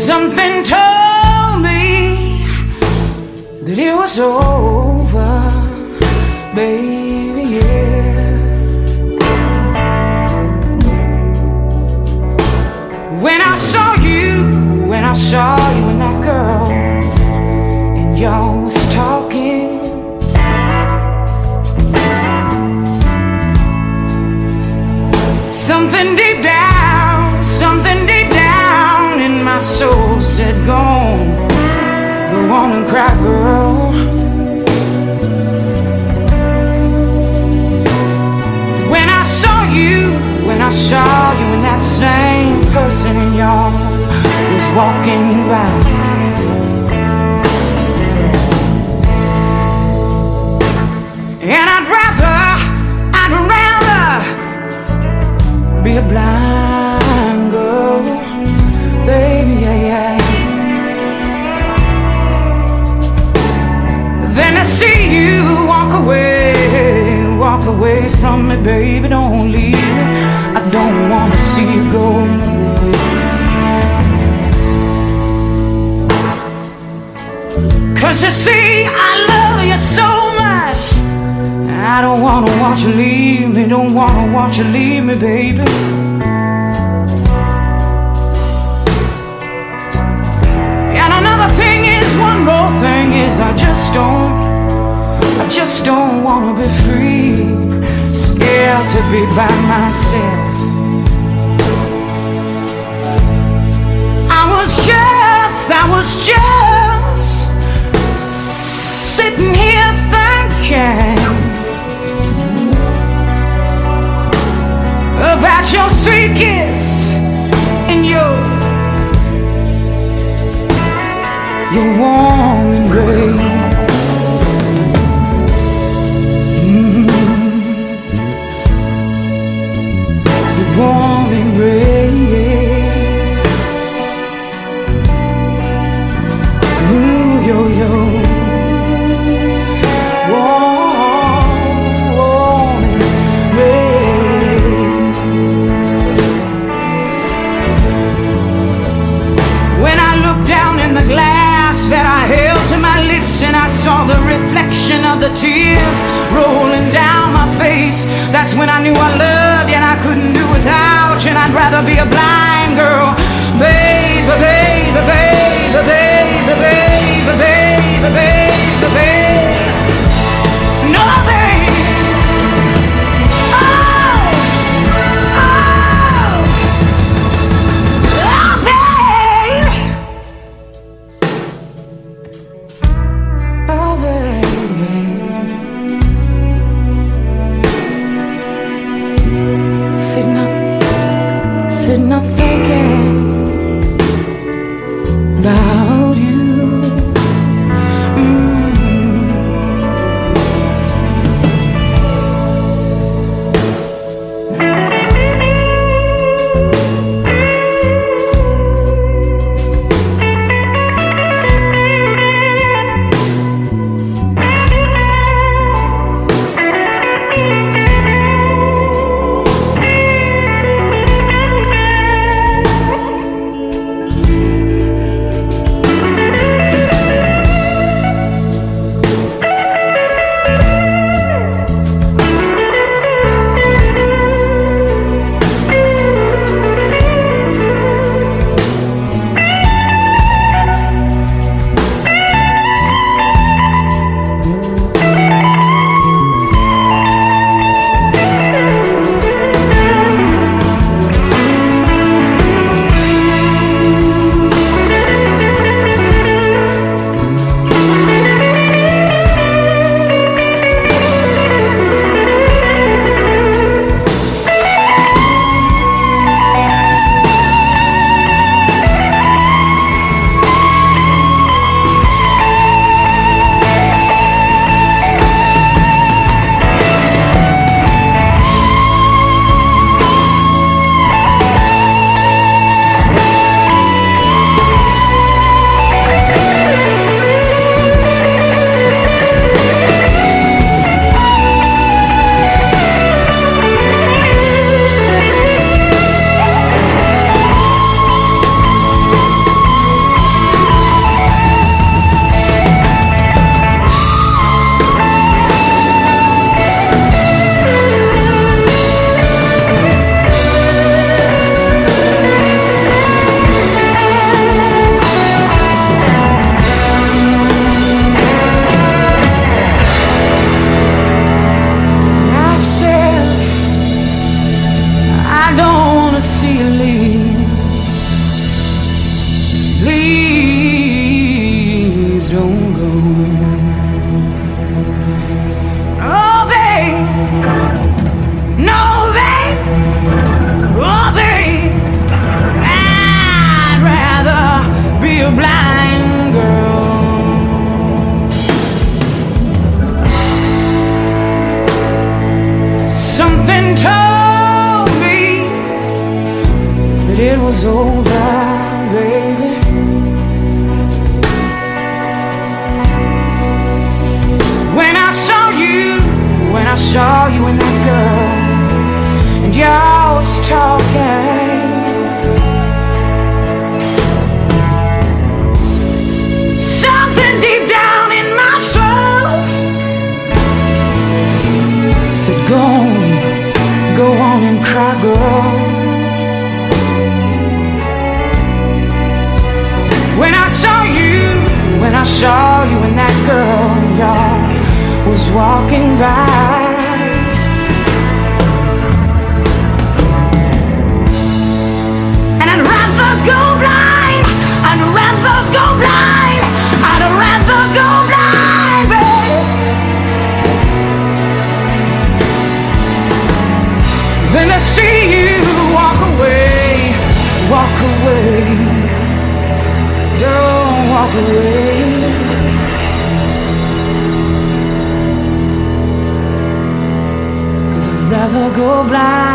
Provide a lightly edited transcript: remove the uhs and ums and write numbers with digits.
Something told me that it was over, baby, yeah. When I saw you and that girl, and y'all was talking, something deep down in my soul said, go on and cry, girl. When I saw you and that same person in y'all was walking by, and I'd rather be a blind girl, baby, yeah. Then I see you walk away from me, baby, don't leave me. I don't want to see you go. Cause you see, I love you so much, I don't wanna watch you leave me, don't wanna watch you leave me, baby. And another thing is, one more thing is, I just don't wanna be free, scared to be by myself. I was just sitting here thinking about your sweet kiss and your warm embrace. Your warm embrace. Ooh, yo. Warm embrace. When I looked down in the glass that I held to my lips, and I saw the reflection of the tears rolling down my face, that's when I knew I loved you and I couldn't do without you, and I'd rather be a blind girl, baby, baby, baby, baby, baby, baby, baby, baby. No, baby. Sitting up thinking please don't go. Oh, babe, no, babe, oh, babe, I'd rather be a blind girl. Something told me that it was over, baby. When I saw you and that girl, and y'all was talking, something deep down in my soul said, go on and cry, girl. When I saw you and that girl, and y'all was walking by, and I'd rather go blind, I'd rather go blind, I'd rather go blind, babe, than to see you walk away, walk away. Don't walk away, 'cause I'd rather go blind.